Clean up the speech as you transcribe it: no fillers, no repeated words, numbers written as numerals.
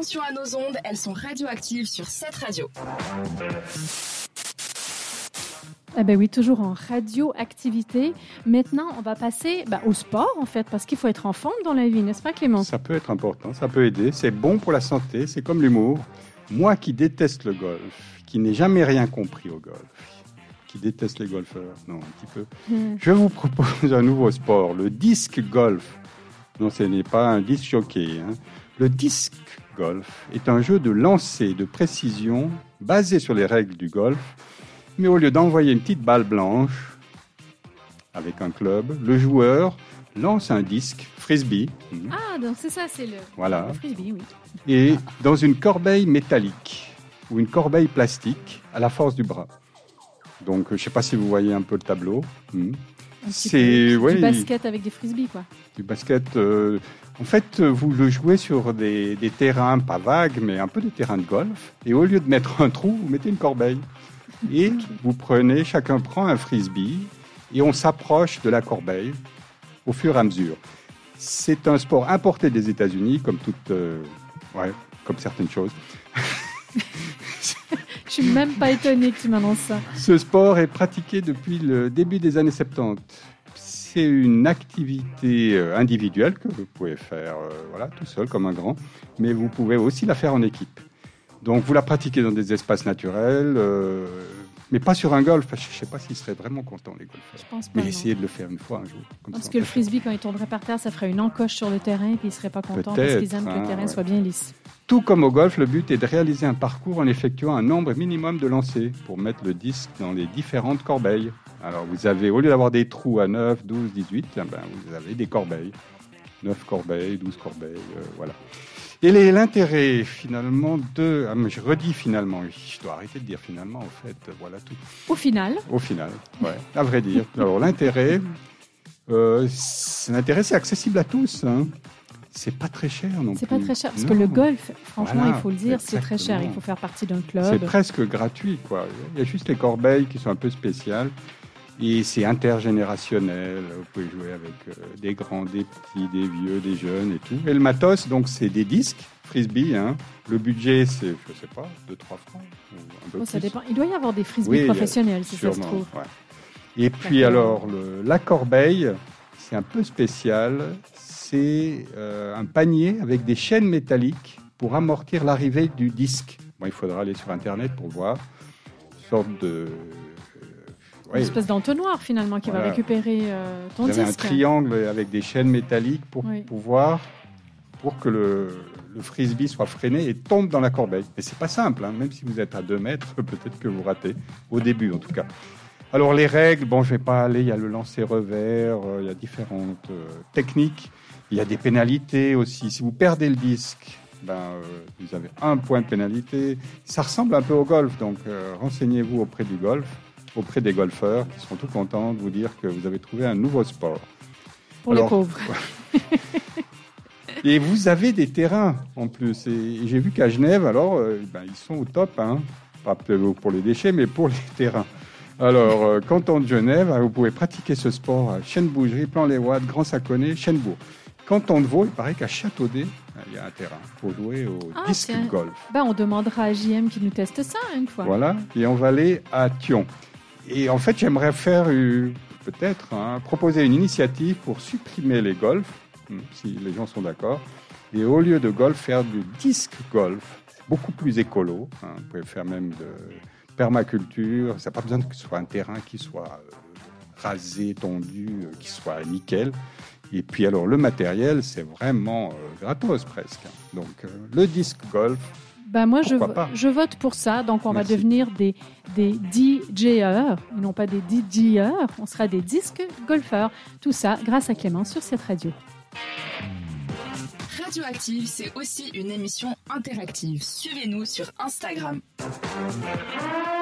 Attention à nos ondes, elles sont radioactives sur cette radio. Eh ben oui, toujours en radioactivité. Maintenant, on va passer au sport, en fait, parce qu'il faut être en forme dans la vie, n'est-ce pas, Clément? Ça peut être important, ça peut aider. C'est bon pour la santé, c'est comme l'humour. Moi qui déteste le golf, qui n'ai jamais rien compris au golf, qui déteste les golfeurs, non, un petit peu, je vous propose un nouveau sport, le disc golf. Non, ce n'est pas un disc jockey. Le disc golf est un jeu de lancer, de précision, basé sur les règles du golf. Mais au lieu d'envoyer une petite balle blanche avec un club, le joueur lance un disque frisbee. Ah, donc c'est ça, c'est le frisbee, oui. Et dans une corbeille métallique ou une corbeille plastique à la force du bras. Donc, je ne sais pas si vous voyez un peu le tableau. C'est du basket avec des frisbees, quoi. Du basket. En fait, vous le jouez sur des terrains, pas vagues, mais un peu des terrains de golf. Et au lieu de mettre un trou, vous mettez une corbeille. Et chacun prend un frisbee et on s'approche de la corbeille au fur et à mesure. C'est un sport importé des États-Unis, comme comme certaines choses. Je suis même pas étonné que tu m'annonces ça. Ce sport est pratiqué depuis le début des années 70. C'est une activité individuelle que vous pouvez faire tout seul comme un grand, mais vous pouvez aussi la faire en équipe. Donc, vous la pratiquez dans des espaces naturels, mais pas sur un golf. Je ne sais pas s'ils seraient vraiment contents, les golfeurs. Je pense pas. Mais essayez de le faire une fois, un jour. Parce que le frisbee, quand il tomberait par terre, ça ferait une encoche sur le terrain et puis ils ne seraient pas contents parce qu'ils aiment que le terrain soit bien lisse. Tout comme au golf, le but est de réaliser un parcours en effectuant un nombre minimum de lancers pour mettre le disque dans les différentes corbeilles. Alors, vous avez, au lieu d'avoir des trous à 9, 12, 18, vous avez des corbeilles. 9 corbeilles, 12 corbeilles, voilà. Et l'intérêt, finalement, je redis finalement, je dois arrêter de dire finalement, en fait, voilà tout. Au final, à vrai dire. Alors, l'intérêt, c'est accessible à tous, C'est pas très cher non plus. C'est pas très cher, parce que le golf, franchement, il faut le dire, c'est très cher. Il faut faire partie d'un club. C'est presque gratuit, quoi. Il y a juste les corbeilles qui sont un peu spéciales. Et c'est intergénérationnel. Vous pouvez jouer avec des grands, des petits, des vieux, des jeunes et tout. Et le matos, donc, c'est des disques frisbee. Le budget, c'est, je sais pas, 2-3 francs. Ou un peu plus. Ça dépend. Il doit y avoir des frisbees professionnels, si sûrement, ça se trouve. Ouais. Et puis, alors, la corbeille, c'est un peu spécial. C'est un panier avec des chaînes métalliques pour amortir l'arrivée du disque. Bon, il faudra aller sur Internet pour voir. Une sorte de... Une espèce d'entonnoir, finalement, qui va récupérer ton disque. Vous avez un triangle avec des chaînes métalliques pour que le frisbee soit freiné et tombe dans la corbeille. Et c'est pas simple, même si vous êtes à 2 mètres, peut-être que vous ratez, au début en tout cas. Alors les règles, je vais pas aller, il y a le lancer revers, il y a différentes techniques, il y a des pénalités aussi. Si vous perdez le disque, vous avez 1 point de pénalité. Ça ressemble un peu au golf, donc renseignez-vous auprès des golfeurs qui seront tout contents de vous dire que vous avez trouvé un nouveau sport. Pour les pauvres. Et vous avez des terrains en plus. Et j'ai vu qu'à Genève, ils sont au top, pas pour les déchets, mais pour les terrains. Alors, canton de Genève, vous pouvez pratiquer ce sport à Chêne-Bougerie, Plan-les-Ouates, Grand-Saconnet, Chêne-Bourg. Canton de Vaud, il paraît qu'à Châteaudet, il y a un terrain pour jouer au disque golf. On demandera à JM qui nous teste ça une fois. Voilà, et on va aller à Thion. Et en fait, j'aimerais faire proposer une initiative pour supprimer les golfs, si les gens sont d'accord, et au lieu de golf, faire du disque golf, beaucoup plus écolo. Vous pouvez faire même de permaculture. Ça n'a pas besoin que ce soit un terrain qui soit rasé, tondu, qui soit nickel. Et puis alors, le matériel, c'est vraiment gratos presque. Donc, le disque golf, moi, je vote pour ça. Donc, on va devenir des DJers, et non pas des DJers. On sera des disques golfeurs. Tout ça grâce à Clément sur cette radio. Radioactive, c'est aussi une émission interactive. Suivez-nous sur Instagram.